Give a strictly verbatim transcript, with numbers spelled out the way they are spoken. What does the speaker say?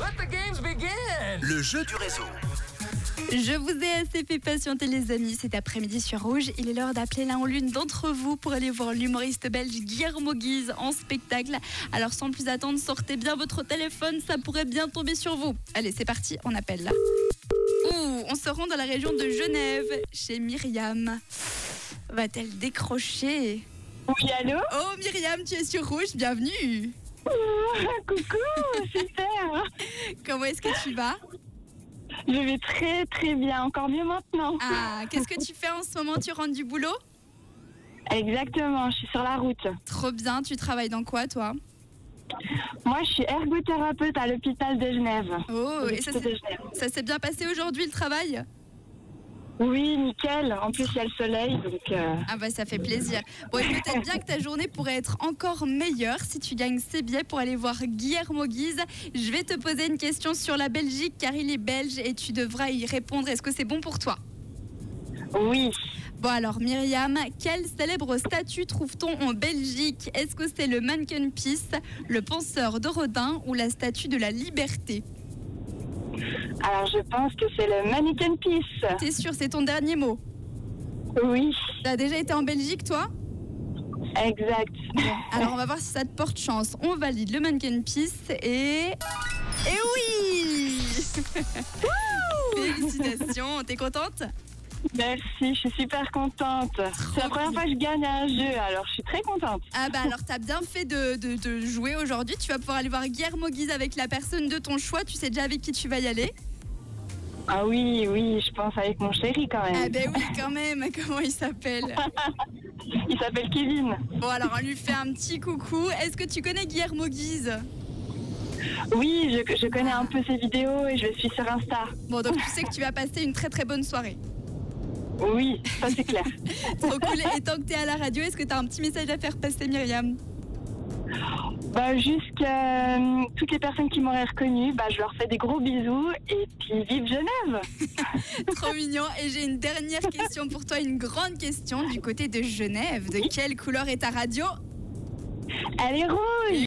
Let the games begin. Le jeu du réseau. Je vous ai assez fait patienter les amis, cet après-midi sur Rouge, il est l'heure d'appeler l'un ou l'une d'entre vous pour aller voir l'humoriste belge Guillermo Guise en spectacle. Alors sans plus attendre, sortez bien votre téléphone, ça pourrait bien tomber sur vous. Allez, c'est parti, on appelle là. Ouh, on se rend dans la région de Genève, chez Myriam. Va-t-elle décrocher ? Oui, allô? Oh Myriam, tu es sur Rouge, bienvenue. Oh, coucou, super. Comment est-ce que tu vas ? Je vais très très bien, encore mieux maintenant. Ah, qu'est-ce que tu fais en ce moment ? Tu rentres du boulot ? Exactement, je suis sur la route. Trop bien, tu travailles dans quoi toi ? Moi, je suis ergothérapeute à l'hôpital de Genève. Oh, et ça, de c'est- Genève. ça s'est bien passé aujourd'hui le travail ? Oui, nickel. En plus, il y a le soleil, donc... euh, Ah bah ça fait plaisir. Bon, et peut-être bien que ta journée pourrait être encore meilleure si tu gagnes ces billets pour aller voir Guillermo Guise. Je vais te poser une question sur la Belgique car il est belge et tu devras y répondre. Est-ce que c'est bon pour toi ? Oui. Bon alors Myriam, quelle célèbre statue trouve-t-on en Belgique ? Est-ce que c'est le Mannequin Peace, le penseur de Rodin ou la statue de la liberté ? Alors, je pense que c'est le Mannequin Peace. T'es sûr, c'est ton dernier mot ? Oui, T'as déjà été en Belgique toi ? exact. Alors on va voir si ça te porte chance. On valide le Mannequin Peace et... Et oui. Félicitations, t'es contente ? Merci, je suis super contente. C'est la première fois que je gagne à un jeu, alors je suis très contente. Ah bah alors t'as bien fait de, de, de jouer aujourd'hui. Tu vas pouvoir aller voir Guillermo Guise avec la personne de ton choix. Tu sais déjà avec qui tu vas y aller ? Ah oui, oui, je pense avec mon chéri quand même. Ah ben oui quand même, comment il s'appelle ? Il s'appelle Kevin. Bon alors on lui fait un petit coucou. Est-ce que tu connais Guillermo Guise ? Oui, je, je connais un peu ses vidéos et je le suis sur Insta. Bon donc tu sais que tu vas passer une très très bonne soirée. Oui, ça c'est clair. Trop cool. Et tant que t'es à la radio, est-ce que t'as un petit message à faire passer Myriam ? Bah, juste que euh, toutes les personnes qui m'auraient reconnue, bah, je leur fais des gros bisous et puis vive Genève. Trop mignon. Et j'ai une dernière question pour toi, une grande question du côté de Genève. De quelle couleur est ta radio ? Elle est rouge.